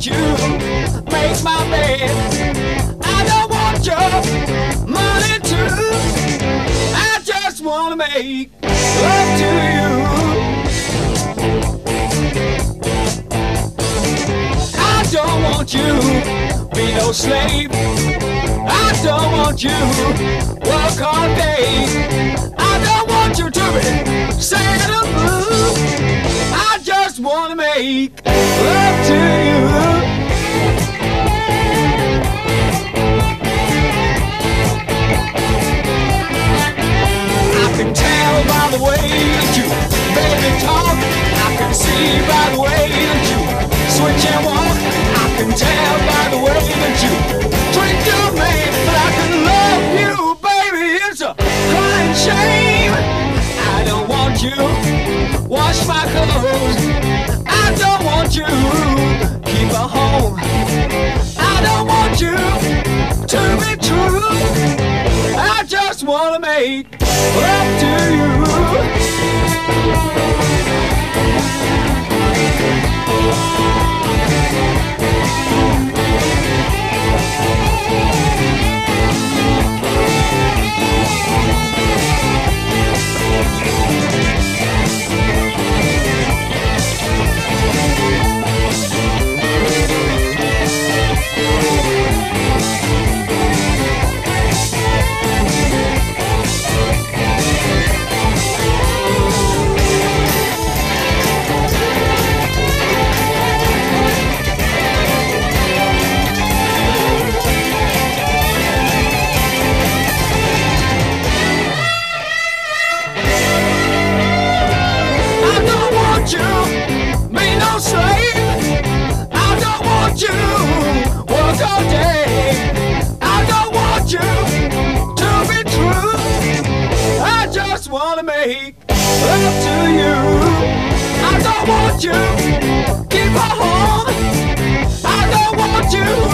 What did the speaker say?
want you make my bed. I don't want your money too. I just wanna make love to you. I don't want you be no slave. I don't want you work all day. I don't want you to be Sailor Moon. I just wanna make love to you. I can tell by the way that you baby talk. I can see by the way that you switch and walk. I can tell by the way that you treat your man. But I can love you, baby, it's a crying shame. I don't want you wash my clothes. I don't want you keep a home. I don't want you to be true. I just wanna make love to you. Wanna make love to you. I don't want you keep a home. I don't want you